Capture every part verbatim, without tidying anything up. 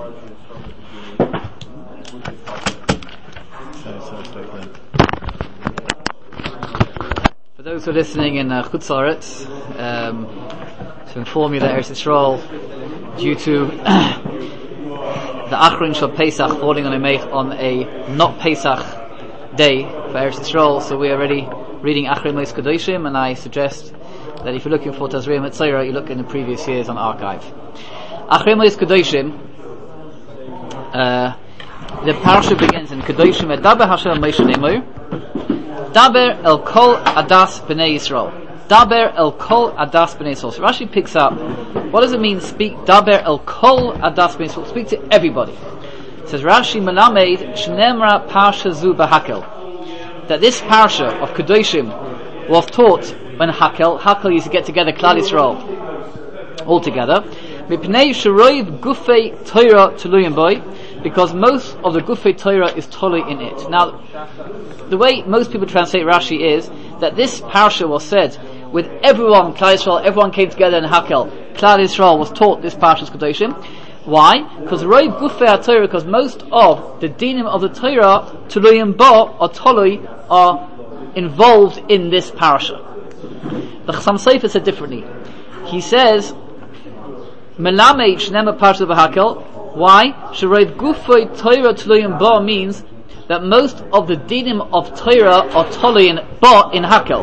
For those who are listening in uh, Chutz La'aretz, um, to inform you that Eretz Yisrael, due to the Achron Shal Pesach falling on a on a not Pesach day for Eretz Yisrael, so we are already reading Achron Mois Kedoshim, and I suggest that if you're looking for Tazria Metzora, you look in the previous years on archive. Achron Mois Kedoshim, uh, the parasha begins in Kedoshim Edaber Hashem Moshe Neimu Daber el kol adas b'nei Yisrael. Daber el kol adas b'nei Yisrael. So Rashi picks up, what does it mean, speak Daber el kol adas b'nei Yisrael? Speak to everybody. It says Rashi Melamed Shnemra Parsha Zu B'Hakel, that this parsha of Kedoshim was taught when Hakel, Hakel used to get together Klal Yisrael all together. Mipnei Sheroiv Gufei Torah Tuluyim Boy, because most of the Gufei Torah is totally in it. Now, the way most people translate Rashi is that this parsha was said with everyone, Klal Yisrael, everyone came together in Hakel. Klal Yisrael was taught this parsha's Kedoshim. Why? Because Roiv Gufei Torah, because most of the dinim of the Torah, Tuluyim Bo or Tolui, are involved in this parasha. The Chassam Sofer said differently. He says, Melamed Shnema Parsha B'Hakel. Why? Sheroiv Gufei Torah Tuluyim Bo means that most of the dinim of Torah are Tuluyim Bo in Hakel.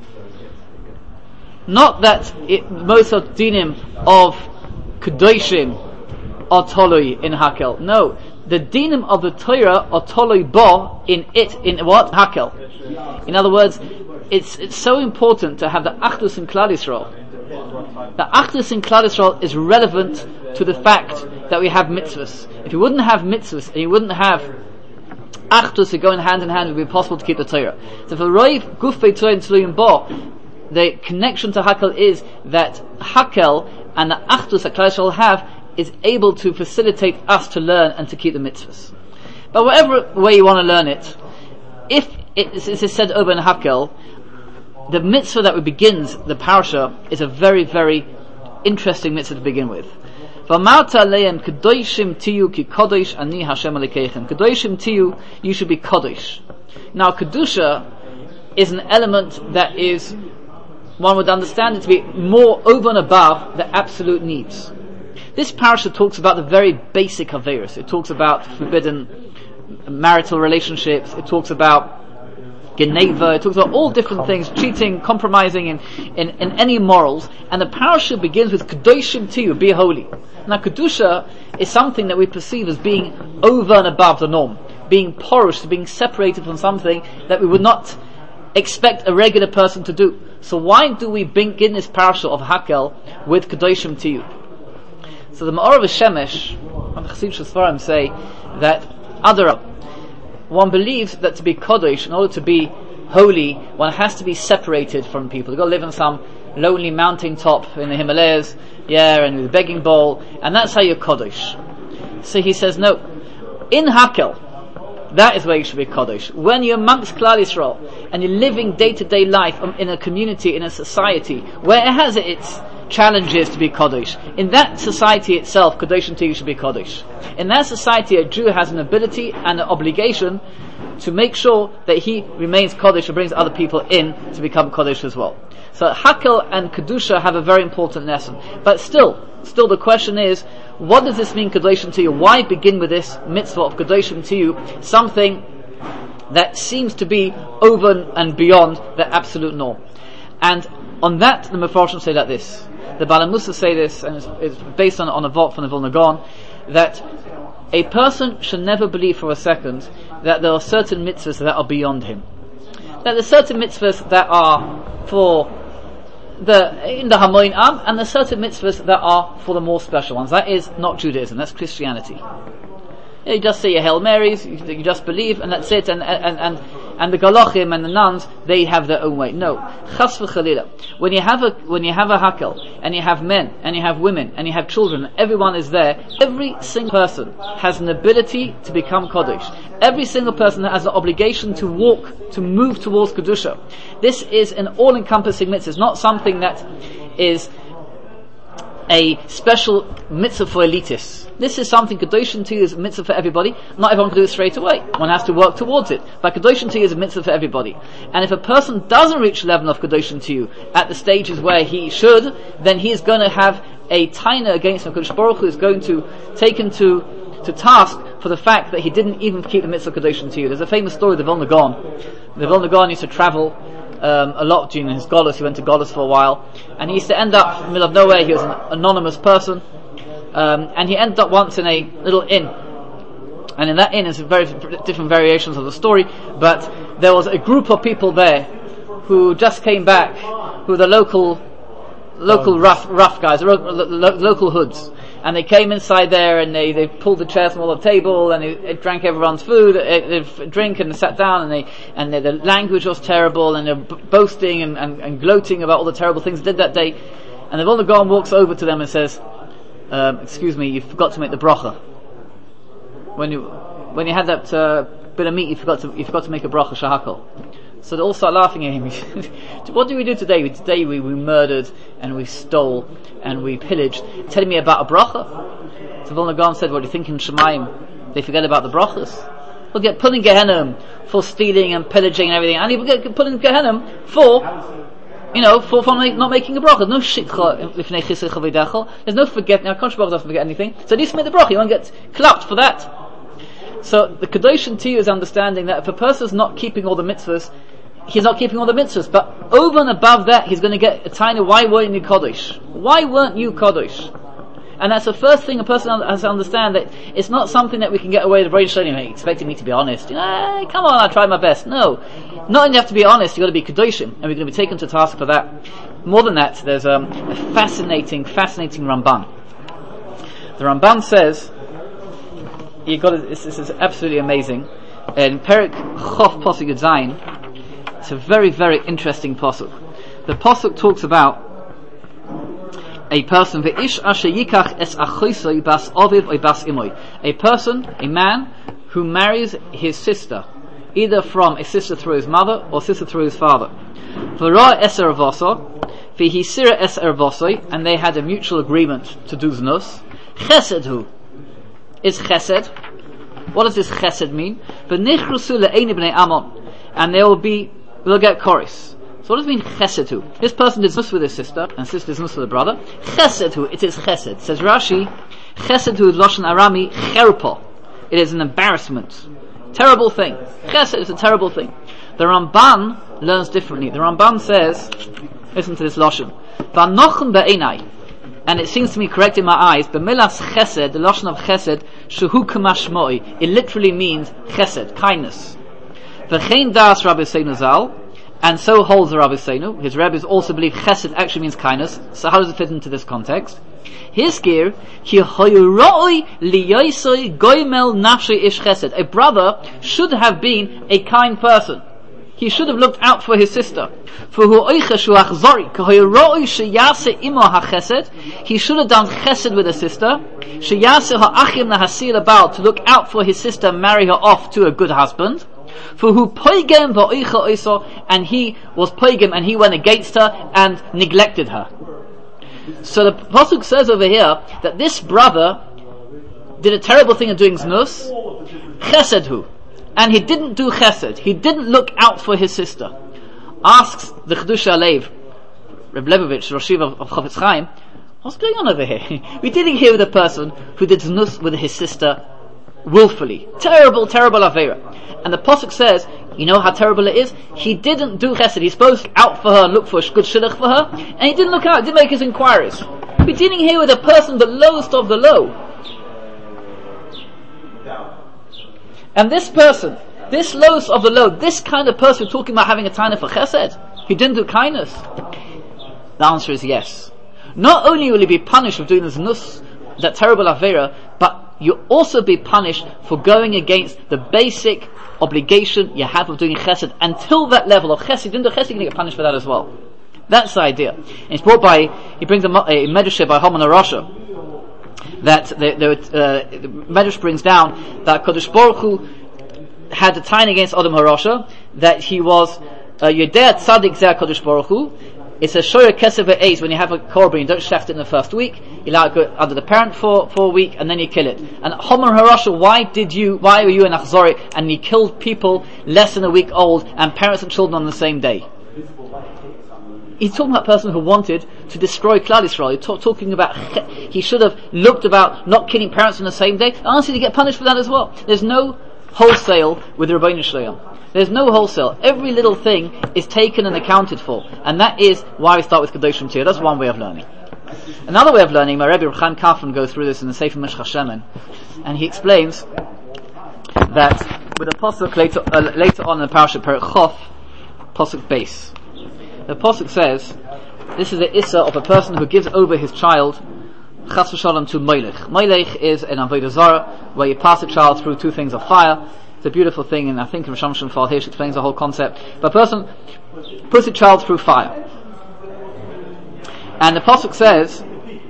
Not that it, most of the dinim of Kedoshim are Tolui in Hakel. No, the dinim of the Torah are Tolui Bo in it, in what? Hakel. In other words, it's it's so important to have the Achdus in Klal Yisrael. The Achdus in Klal Yisrael is relevant to the fact that we have mitzvahs. If you wouldn't have mitzvahs and you wouldn't have Achdus that go in hand in hand, it would be impossible to keep the Torah. So for Roiv Gufei Torah and Tuluyim Bo, the connection to Hakel is that Hakel and the Achdus that Klal Yisrael have is able to facilitate us to learn and to keep the mitzvahs. But whatever way you want to learn it, if it is said over in Hakel, the mitzvah that begins the parasha is a very, very interesting mitzvah to begin with. V'amarta aleim kedoshim tiyu ki kodesh ani Hashem Elokeichem. Kedoshim tiyu, you should be kodesh. Now, kedusha is an element that is, one would understand it to be more over and above the absolute needs. This parasha talks about the very basic averos. It talks about forbidden marital relationships. It talks about Geneva, it talks about all different things, cheating, compromising in, in, in any morals, and the parasha begins with Kedoshim Tiyu, be holy. Now Kedusha is something that we perceive as being over and above the norm, being porous, being separated from something that we would not expect a regular person to do. So why do we begin this parasha of Hakel with Kedoshim Tiyu? So the Ma'or of Shemesh and the Chassidish Sfarim say that Adara, one believes that to be Kodesh, in order to be holy, one has to be separated from people. You've got to live on some lonely mountain top in the Himalayas, yeah, and with a begging bowl, and that's how you're Kodesh. So he says, no, in Hakel, that is where you should be Kodesh. When you're amongst Klal Yisrael, and you're living day-to-day life in a community, in a society, where it has its challenges to be Kodesh. In that society itself, Kedoshim Tiyu should be Kodesh. In that society, a Jew has an ability and an obligation to make sure that he remains Kodesh and brings other people in to become Kodesh as well. So Hakel and Kedusha have a very important lesson. But still, still the question is, what does this mean, Kedoshim Tiyu? Why begin with this mitzvah of Kedoshim Tiyu, something that seems to be over and beyond the absolute norm? And on that, the Mefarshim say like this. The Baalei Mussar say this, and it's, it's based on, on a vort from the Vilna Gaon, that a person should never believe for a second that there are certain mitzvahs that are beyond him. That there are certain mitzvahs that are for the in the Hamoin Am, and there are certain mitzvahs that are for the more special ones. That is not Judaism, that's Christianity. You just say your Hail Marys, you, you just believe, and that's it, and and and and the Galachim and the nuns, they have their own way. No, Chas v'Chalila. When you have a when you have a Hakel, and you have men, and you have women, and you have children, everyone is there. Every single person has an ability to become Kodesh. Every single person has an obligation to walk, to move towards Kedusha. This is an all-encompassing mitzvah. It's not something that is a special mitzvah for elitis. This is something Kedoshim to you is a mitzvah for everybody. Not everyone can do it straight away. One has to work towards it. But Kedoshim to you is a mitzvah for everybody. And if a person doesn't reach the level of Kedoshim to you at the stages where he should, then he is going to have a taina against him. Kodesh Baruch Hu is going to take him to, to task for the fact that he didn't even keep the mitzvah Kedoshim to you. There's a famous story of the Vilna Gaon. The Vilna Gaon used to travel Um, a lot during his Golus. He went to Golus for a while, and he used to end up in the middle of nowhere. He was an anonymous person, um, and he ended up once in a little inn, and in that inn is very different variations of the story, but there was a group of people there who just came back, who were the local local rough rough guys, lo- lo- local hoods, and they came inside there and they, they pulled the chairs from all the table and they, they drank everyone's food, they, they drink and they sat down, and they and they, the language was terrible, and they're b- boasting and, and, and gloating about all the terrible things they did that day. And the Vilna Gaon walks over to them and says, um, "Excuse me, you forgot to make the bracha. When you when you had that uh, bit of meat, you forgot to you forgot to make a bracha shahakol." So they all start laughing at him. What do we do today? Today we, we murdered and we stole and we pillaged. Telling me about a bracha? So Vilna Gaon said, "What do you think in Shemayim? They forget about the brachas? We'll get put in Gehenna for stealing and pillaging and everything, and he will get put in Gehenna for, you know, for, for not making a bracha. No shitcha. There's no forgetting. Our Kodesh Baruch doesn't forget anything. So at least make the bracha. You won't get clapped for that." So the Kedoshim to you is understanding that if a person is not keeping all the mitzvahs, he's not keeping all the mitzvahs, but over and above that, he's going to get a tiny, why weren't you Kodesh? Why weren't you Kodesh? And that's the first thing a person has to understand, that it's not something that we can get away with. British Shalom expecting me to be honest. You know, hey, come on, I tried my best. No. Not only you have to be honest, you've got to be Kedoshim, and we're going to be taken to task for that. More than that, there's um, a fascinating, fascinating Ramban. The Ramban says, you got to, this, this is absolutely amazing. In Perek Chof Pasuk Yud Zayin, it's a very, very interesting pasuk. The pasuk talks about a person, ve'ish asher yikach es achoisoi bas aviv or bas imoy. A person, a man, who marries his sister, either from a sister through his mother or sister through his father. V'ra eser avosor, v'hisira eser avosoi, and they had a mutual agreement to do znus. Chesed hu. Is chesed. What does this chesed mean? V'nichrusu le'eini b'nei Ammon, and they will be, will get chorus. So what does it mean chesed hu? This person did znus with his sister, and sister did znus with the brother. Chesed hu, it is chesed. Says Rashi, chesed hu is lashon arami cherpa. It is an embarrassment. Terrible thing. Chesed is a terrible thing. The Ramban learns differently. The Ramban says, listen to this lashon, v'anochen be'enai, and it seems to me correct in my eyes, b'milas chesed, the lashon of chesed, shehu kamashmoi, it literally means chesed, kindness. V'chein das Rabbi Seinu Zal, and so holds the Rabbi Seinu. His rabbis also believe chesed actually means kindness. So how does it fit into this context? His gear, ki hoyroi liyoisoi goimel nafshi ish chesed. A brother should have been a kind person. He should have looked out for his sister. He should have done chesed with his sister. To look out for his sister, marry her off to a good husband. And he was poigem, and he went against her and neglected her. So the pasuk says over here that this brother did a terrible thing of doing znus, chesed hu. And he didn't do chesed. He didn't look out for his sister. Asks the Chedusha Alev, Reb Lebovich, Rosh Yeshiva of Chofetz Chaim, what's going on over here? We're dealing here with a person who did znus with his sister willfully. Terrible, terrible avera. And the pasuk says, you know how terrible it is? He didn't do chesed. He's supposed to out for her, look for a good shidduch for her, and he didn't look out, didn't make his inquiries. We're dealing here with a person, the lowest of the low. And this person, this lowest of the low, this kind of person we're talking about having a taina for chesed, he didn't do kindness. The answer is yes. Not only will he be punished for doing this nus, that terrible avera, but you'll also be punished for going against the basic obligation you have of doing chesed. Until that level of chesed, you didn't do chesed, you're going to get punished for that as well. That's the idea. And it's brought by, he brings a, a medrash by Haman Arasha, that the, the, uh, the medrash brings down that Kodesh Baruch Hu had a time against Adam Harasha, that he was Yodea Tzadik Zeh Kodesh Baruch Hu, It's a shoyer kesef ve'ez. When you have a korban, you don't shecht it in the first week. You allow it to go under the parent for, for a week, and then you kill it. And Homer Harasha, why did you, why were you in Achzori, and you killed people less than a week old, and parents and children on the same day? He's talking about a person who wanted to destroy Klal Yisrael. He's talk, talking about, he should have looked about not killing parents on the same day. Honestly, to get punished for that as well. There's no wholesale with the Rabbeinu Shalom. There's no wholesale. Every little thing is taken and accounted for. And that is why we start with Kedoshim Tir. That's one way of learning. Another way of learning, my Rebbe Reb Chaim Kafran goes through this in the Sefer Meshech Shemen, and he explains that with a pasuk later, uh, later on in the parasha Perek Chof, pasuk base. The pasuk says, this is the issa of a person who gives over his child, chas v'shalom, to Moilech. Moilech is an avodah zarah, where you pass a child through two things of fire. It's a beautiful thing, and I think Rosh Hashanah Fall Hirsch explains the whole concept. But a person puts a child through fire. And the pasuk says,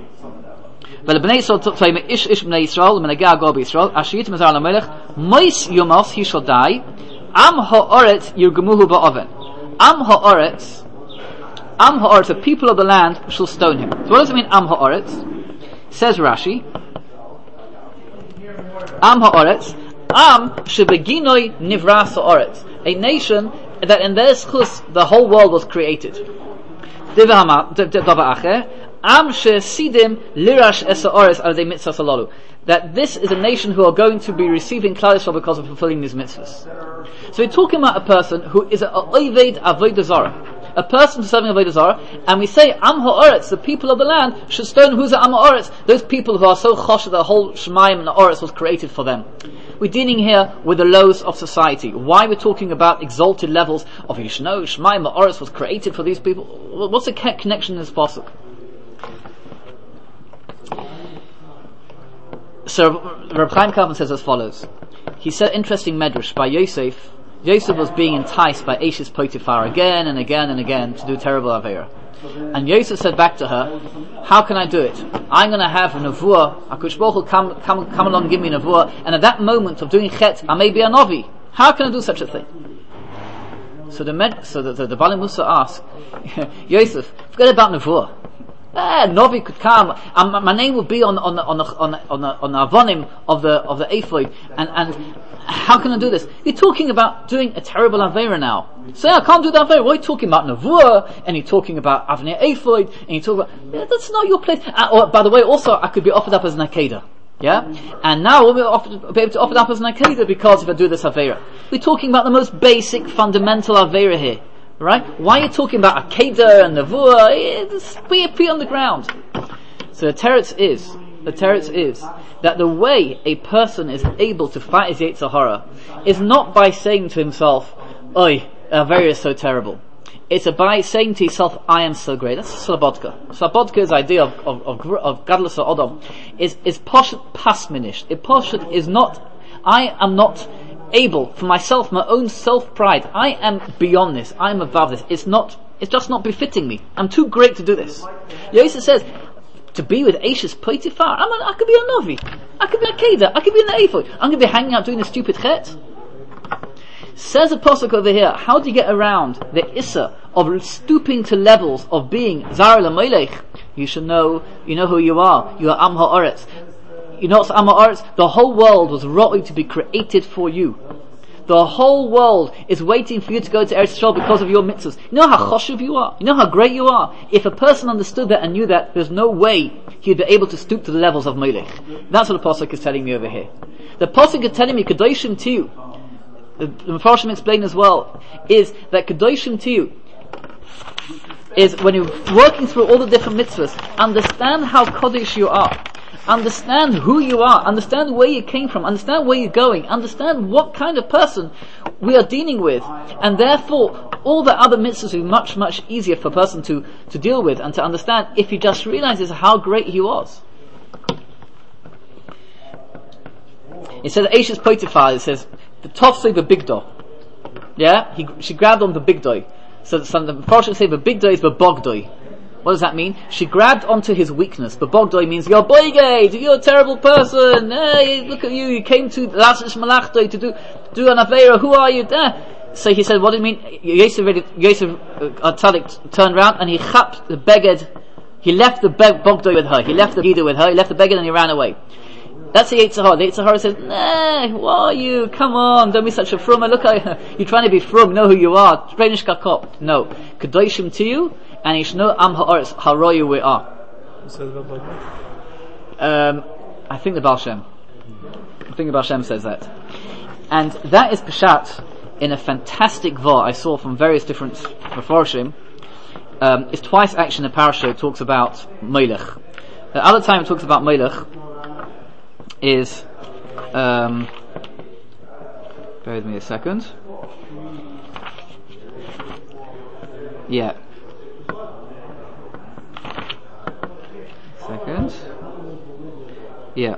he shall die. Am ha'oretz yirgemuhu ba'oven. Am ha'oretz, Am ha'oretz, the people of the land shall stone him. So what does it mean, Am ha'oretz? Says Rashi, Am ha'oretz, Am shebeginoi nivras ha'oretz, a nation that in their schus the whole world was created. Am she'sidim lirash es ha'oretz al dei mitzvahs halalu, that this is a nation who are going to be receiving Klal Yisrael because of fulfilling these mitzvahs. So we're talking about a person who is a oived avodah zarah, a person who's serving avodah zarah, and we say Am ha'oretz, the people of the land should stone. Who's the Am ha'oretz? Those people who are so chosh that the whole Shemayim and the Oretz was created for them. We're dealing here with the lows of society. Why we're talking about exalted levels of Yishno, Shemayim, the Oretz was created for these people? What's the connection in this pasuk? So Reb Chaim Kafran says as follows. He said interesting medrash by Yosef. Yosef was being enticed by Eishes Potiphar again and again and again to do terrible Aveira. And Yosef said back to her, how can I do it? I'm going to have a nevuah. HaKadosh Baruch Hu come, come, come along and give me a nevuah. And at that moment of doing chet, I may be a novi. How can I do such a thing? So the med, so the, the, the Bali Musa asked, Yosef, forget about nevuah. Ah, Novi could come, and my, my name would be on on the on the on the, on the, on the avonim of the of the ephod, and and how can I do this? You're talking about doing a terrible avera now. Say, I can't do that avera. Why are you talking about nevuah, and you're talking about avnei ephod, and you talk about, yeah, that's not your place. Uh, or, by the way, also I could be offered up as an akeda. Yeah? And now we'll be, offered, be able to offer it up as an akeda because if I do this avera. We're talking about the most basic, fundamental avera here. Right? Why are you talking about Akedah and Nevuah? It's be a pee on the ground. So the teretz is, the teretz is that the way a person is able to fight his Yetzer Hara is not by saying to himself, "Oi, Avera is so terrible." It's by saying to yourself, "I am so great." That's Slobodka. Slobodka's idea of of of, of Gadlus Odom is is poshet pasminish. It poshet is not. I am not able for myself, my own self-pride. I am beyond this. I am above this. It's not, it's just not befitting me. I'm too great to do this. Yosef says, to be with Eishes Potiphar, I'm an, I could be a Novi. I could be a Keda. I could be an Ephod. I'm going to be hanging out doing the stupid chet. Says a pasuk over here, how do you get around the issa of stooping to levels of being Zar LaMelech? You should know, you know who you are. You are Am HaOretz. You know what's Am HaOretz? The whole world was ready to be created for you. The whole world is waiting for you to go to Eretz Yisrael because of your mitzvahs. You know how choshev you are? You know how great you are? If a person understood that and knew that, there's no way he'd be able to stoop to the levels of Melech. That's what the pasuk is telling me over here. The pasuk is telling me, Kedoshim Tiyu, the Mefarshim explain as well, is that Kedoshim Tiyu is when you're working through all the different mitzvahs, understand how Kodesh you are. Understand who you are, understand where you came from, understand where you're going, understand what kind of person we are dealing with, and therefore all the other mitzvahs will be much, much easier for a person to, to deal with and to understand if he just realizes how great he was. It says, Eishes Potiphar, it says, the Tofsei the big dough. Yeah? He, she grabbed on the big dough. So some the Mefarshim say the big dough is the bog dough. What does that mean? She grabbed onto his weakness. But Bogdoi means, you're boygate, you're a terrible person, hey, look at you, you came to Lasish Malachtoi to do, do an Aveira, who are you? Eh, So he said, what do you mean? Yosef, Yosef uh, Tzadik turned around and he chapped the beged, he left the be- bogdoi with her, he left the gida with her, he left the beged and he ran away. That's the Yetzer Hara. The Yetzer Hara says, nah, what are you? Come on, don't be such a frum. Look, you're trying to be frum, know who you are. No. Kedoshim to you, and Yishno Am Ha'aretz, Haroyu we are. Um, I think the Baal Shem. I think the Baal Shem says that. And that is Peshat in a fantastic Vah I saw from various different Mefarshim. Um, it's twice actually in the parasha it talks about Melech. The other time it talks about Melech is, um, bear with me a second. Yeah. Second. Yeah.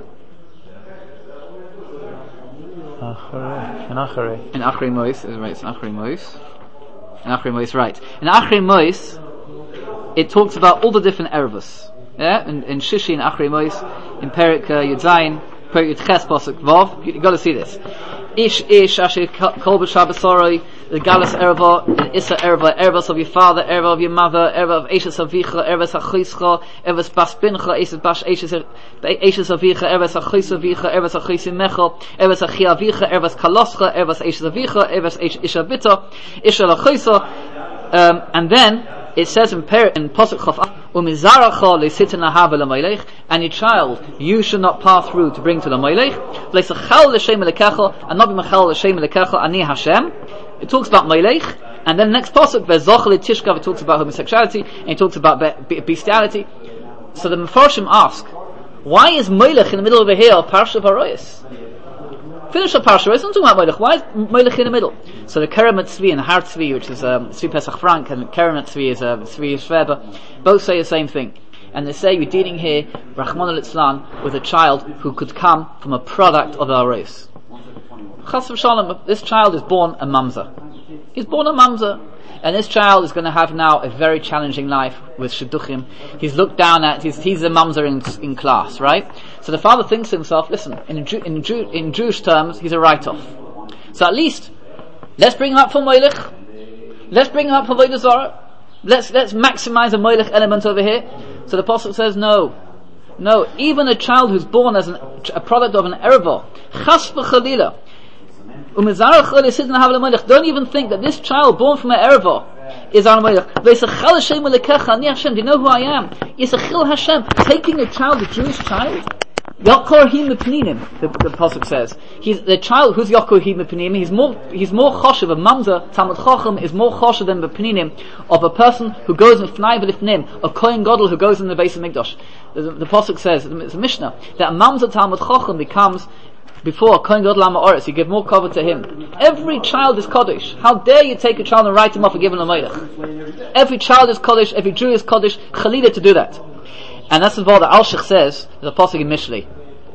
In Achrei. In Achrei Mois, right, it's in Achrei Mois. In Achrei Mois, right. In Achrei Mois, it talks about all the different ervos. Yeah? In, in Shishi, in Achrei Mois, in Perik uh, Yud Zayin, Perik Yud Ches, Pasuk Vav, you, you gotta see this. Ish, Ish, Asher, Kol B'Shabbat Soroi, the Galus Erva, and Issa Erva, Ervas of your father, Erva of your mother, Erva of Eshes Avicha, Ervas HaChischa, Ervas Bas Bincha, Eshes Bas Eshes Avicha, Ervas HaChis Avicha, Ervas HaChis Mecha, Ervas Achi Avicha, Ervas Kaloscha, Ervas Eshes Avicha, Ervas Isha Bita, Isha Lachisa, um, and then it says in Per in Pasuk Chaf, Umizaracha le'sitin lahava l'Melech, and your child you should not pass through to bring to the Melech. Le'sachal l'shem lekecha, and not be machal l'shem lekecha ani Hashem. It talks about Melech, and then the next pasuk ve'zoch le'tishkav, it talks about homosexuality, and it talks about be- bestiality. So the Mefarshim ask, why is Melech in the middle over here of Parsha Parayos? Finish the Parsha, it's not talking about Melech. Why is Melech in the middle? So the Keramet Tzvi and the Har Tzvi, which is um, Tzvi Pesach Frank, and the Keramet Tzvi is uh, Tzvi Shveba, both say the same thing. And they say we're dealing here, Rachmana litzlan, with a child who could come from a product of our race. Chas v'shalom, this child is born a mamzer. He's born a mamzer. And this child is going to have now a very challenging life with shidduchim. He's looked down at, he's, he's a mamzer in, in class, right? So the father thinks to himself, listen, in, Jew, in, Jew, in Jewish terms, he's a write-off. So at least, let's bring him up for Melech. Let's bring him up for Avodah Zarah. Let's, let's maximize the Melech element over here. So the Apostle says, no. No, even a child who's born as an, a product of an erva, chas v'chalila, don't even think that this child born from an erva is on Melech. Do you know who I am? Yisachil Hashem, taking a child, a Jewish child. Yakor hi mepninim, the, the pasuk says. He's the child who's Yakor hi mepninim. He's more, he's more choshev. A mamzer Talmud Chacham is more choshev than the pninim of a person who goes in fnai v'lifnim, a kohen gadol who goes in the base of Mikdash. The, the pasuk says, it's a Mishnah, that a mamzer Talmud Chacham becomes before Kohen Gadol HaMa'aretz, you give more cover to him. Every child is Kodesh. How dare you take a child and write him off and give him a Melech? Every child is Kodesh, every Jew is Kodesh, Chalila to do that. And that's the word that Al-Shich says, there's a pasuk in Mishlei.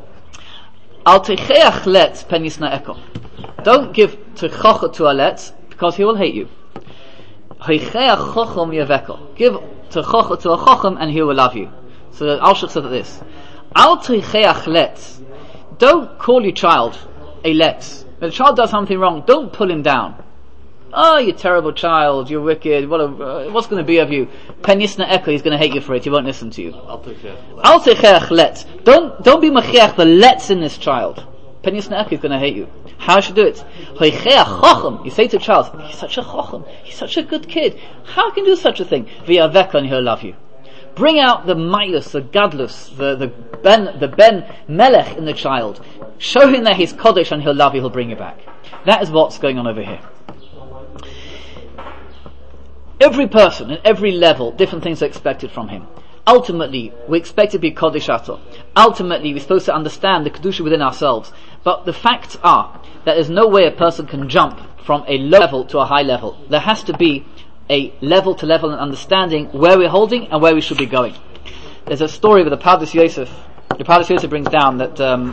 Al techeach let penisna eko. Don't give techocha to a let, because he will hate you. Heicheach chochem yeveko. Give techocha to a chochem and he will love you. So Al-Shich says this. Al techeach let. Don't call your child a let. When the child does something wrong, don't pull him down. Oh, you terrible child, you're wicked, what a, uh, what's going to be of you? Penisna Eko, he's going to hate you for it, he won't listen to you. I'll take let. Don't, don't be machiach the lets in this child. Penisna Eko is going to hate you. How should you do it? You say to a child, he's such a chochem, he's such a good kid. How can you do such a thing? Via veka, and he'll love you. Bring out the milas, the gadlus, the, the ben, the ben melech in the child. Show him that he's kodesh and he'll love you, he'll bring you back. That is what's going on over here. Every person, at every level, different things are expected from him. Ultimately, we expect to be kodesh ato. Ultimately, we're supposed to understand the kedusha within ourselves. But the facts are that there's no way a person can jump from a low level to a high level. There has to be a level to level and understanding where we're holding and where we should be going. There's a story with the Pardes Yosef. The Pardes Yosef brings down that um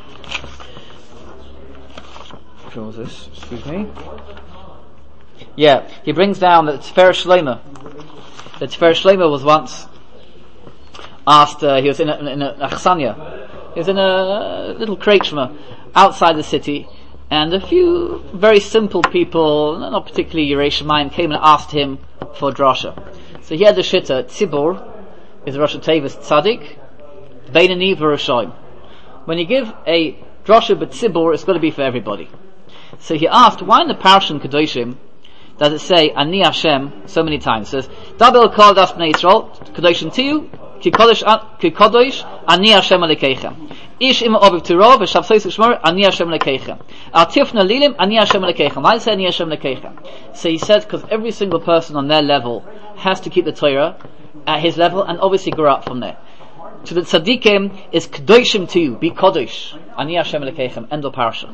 which one was this? Excuse me. Yeah, he brings down that Tiferet Shlomo. That Tiferet Shlomo was once asked. Uh, he was in a, in a achsanya. He was in a little kreichma outside the city, And a few very simple people, not particularly Yerei Shamayim, came and asked him for drasha. So he had the shitta, Tzibur is Rosh Tevis Tzadik, Beinani v'Roshaim. When you give a drasha but Tzibur, it's got to be for everybody. So he asked, why in the Parashat in Kedoshim does it say Ani Hashem so many times? It says, Dabel kol das bnei Yisrael, Kedoshim tiyu, ki kodosh, Ani Hashem alekeichem. Ish ima oviv tiro, v'shavsois shmor, Ani Hashem alekeichem. Al tifna lilim, Ani Hashem alekeichem. Why does it say Ani Hashem alekeichem? So he said, because every single person on their level has to keep the Torah at his level, and obviously grow up from there. To the tzaddikim is Kedoshim tiyu, be kodosh, Ani Hashem alekeichem, end of parasha.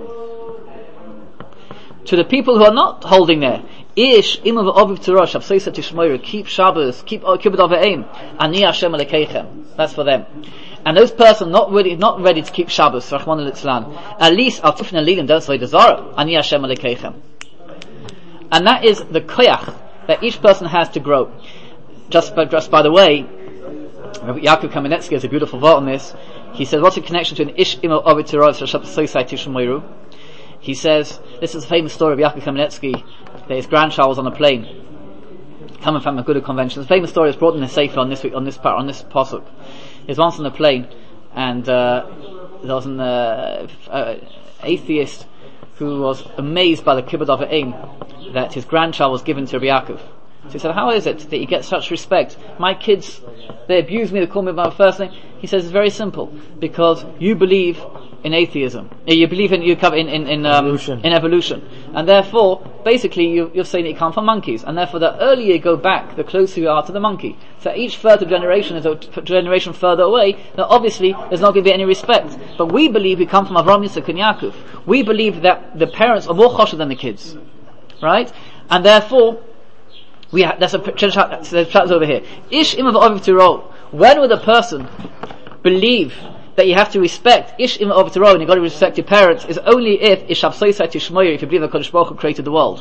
To the people who are not holding there, Ish imav aviv tirash avseisa tishmoyer, keep Shabbos, keep kibbut aveim, Ani Hashem alekeichem. That's for them. And those persons not ready, not ready to keep Shabbos, Rachman al-Itzlan, at least al tifna lilim don't say desire, Ani Hashem alekeichem. And that is the koyach that each person has to grow. Just by, just by the way, Yaakov Kamenetsky has a beautiful thought on this. He says, what's the connection between Ish imav aviv tirash avseisa tishmoyer? He says, this is a famous story of Yaakov Kamenetsky, that his grandchild was on a plane, coming from a Aguda convention. It's a famous story. It's brought in the Sefer on this week, on this part, on this pasuk. He was once on a plane, and uh, there was an uh, uh, atheist who was amazed by the kibbud of aim that his grandchild was given to Rabbi Yaakov. So he said, how is it that you get such respect? My kids, they abuse me, they call me by my first name. He says, it's very simple, because you believe in atheism. You believe in, you come in, in, in, um, evolution. in evolution. And therefore, basically, you, you're saying that you come from monkeys. And therefore, the earlier you go back, the closer you are to the monkey. So each further generation is a generation further away, then obviously, there's not going to be any respect. But we believe we come from Avraham, Yitzchak, and Yaakov. We believe that the parents are more choshev than the kids. Right? And therefore, we ha- that's a chat over here. Ish imav aviv tiro. When would a person believe that you have to respect Ish imav aviv tiro and you've got to respect your parents is only if Ish havsoisai tishmoyer, if you believe that Kodesh Baruch Hu created the world.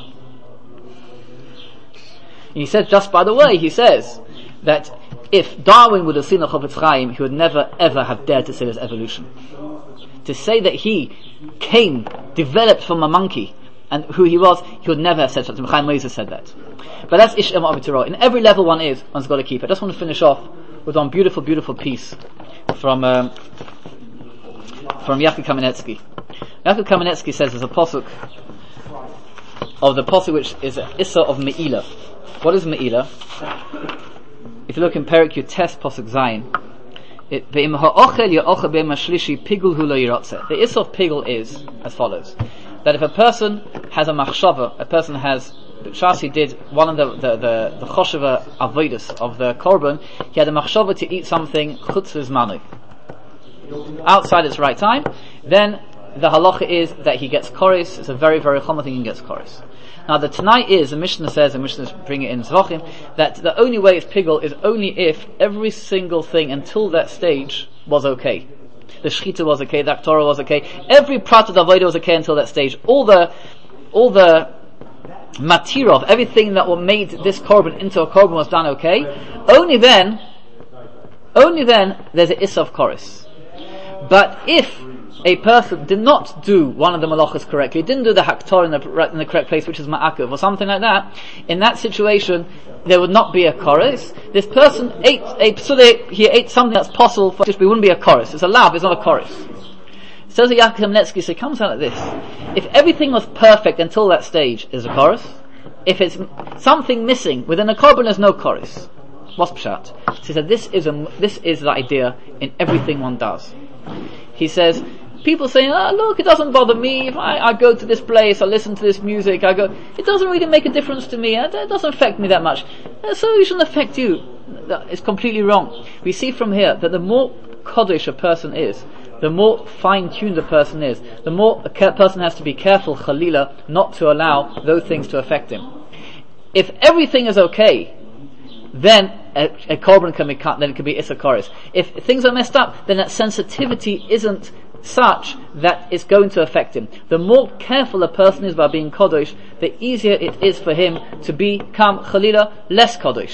And he says, just by the way, he says that if Darwin would have seen a Chofetz Chaim, he would never ever have dared to say there's evolution. To say that he came, developed from a monkey, and who he was, he would never have said such. Chaim Moses said that. But that's Ish imav aviv tiro. In every level one is, one's got to keep it. I just want to finish off with one beautiful, beautiful piece from um, from Yaakov Kamenetsky. Yaakov Kamenetsky says there's a pasuk of the pasuk which is an Issa of Me'ilah. What is Me'ilah? If you look in Perek Yutes pasuk Zayin, it ve'im ha'ochel ya'ochel be'im ha'shlishi pigul hu lo yiratzeh. The Issa of pigul is as follows: that if a person has a machshava, a person has Shasi did one of the the the, the chosheva avodas of the korban. He had a machshava to eat something chutz v'zmanu, outside its right time. Then the halacha is that he gets koris. It's a very very common thing. He gets koris. Now the Tanai is, the Mishnah says, and Mishnah bring it in Zvachim, that the only way it's pigul is only if every single thing until that stage was okay. The shechita was okay, the aktorah was okay, every prat of the avodah was okay until that stage. All the all the matirov, everything that made this korban into a korban was done okay. Only then, only then there's an issa of koris. But if a person did not do one of the malachas correctly, didn't do the haktor in the, in the correct place, which is ma'akev or something like that, in that situation there would not be a koris. This person ate a psule, he ate something that's possible for it, but it wouldn't be a koris. It's a lav, it's not a koris. Says the Yaakov Kamenetsky, so it comes out like this: if everything was perfect until that stage, is a chorus. If it's something missing within a korban, there's no chorus. What's pshat? So he said, this is a this is the idea in everything one does. He says, people saying, oh look, it doesn't bother me if I, I go to this place, I listen to this music, I go, it doesn't really make a difference to me, it doesn't affect me that much, so it shouldn't affect you. It's completely wrong. We see from here that the more kodesh a person is, the more fine-tuned a person is, the more a person has to be careful, chalila, not to allow those things to affect him. If everything is okay, then a, a korban can be cut, then it can be issa koris. If things are messed up, then that sensitivity isn't such that it's going to affect him. The more careful a person is by being kodesh, the easier it is for him to become chalila less kodesh.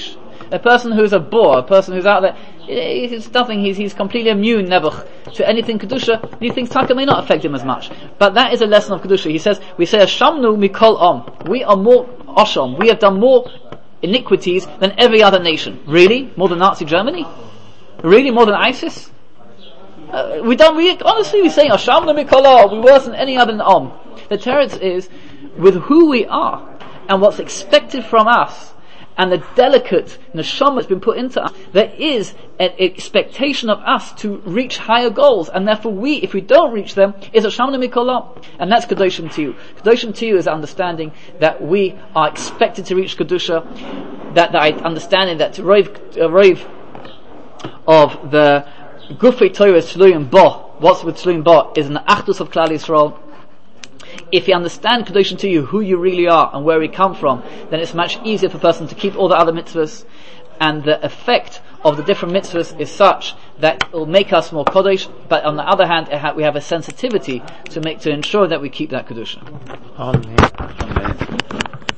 A person who's a bore, a person who's out there, it's nothing, he's, he's completely immune, Nebuch, to anything Kedusha. These things taka may not affect him as much. But that is a lesson of Kedusha. He says, we say, Ashamnu mikol om. We are more Osham. We have done more iniquities than every other nation. Really? More than Nazi Germany? Really? More than ISIS? Uh, we don't, we, honestly, we say, Ashamnu mikol om. We worse than any other Om. The teretz is, with who we are, and what's expected from us, and the delicate neshama that's been put into us, there is an expectation of us to reach higher goals, and therefore we, if we don't reach them, is a shamna mikolam, and that's Kedoshim Tiyu. Kedoshim Tiyu is understanding that we are expected to reach Kedusha, that, that understanding that to rave, uh, rave of the Gufei Torah is Tluyim Bo, what's with Tluyim Bo, is an Achdus of Klal Yisrael. If you understand Kedoshim Tiyu, who you really are and where we come from, then it's much easier for a person to keep all the other mitzvahs, and the effect of the different mitzvahs is such that it will make us more Kodesh, but on the other hand, it ha- we have a sensitivity to make, to ensure that we keep that Kedusha. Amen. Amen.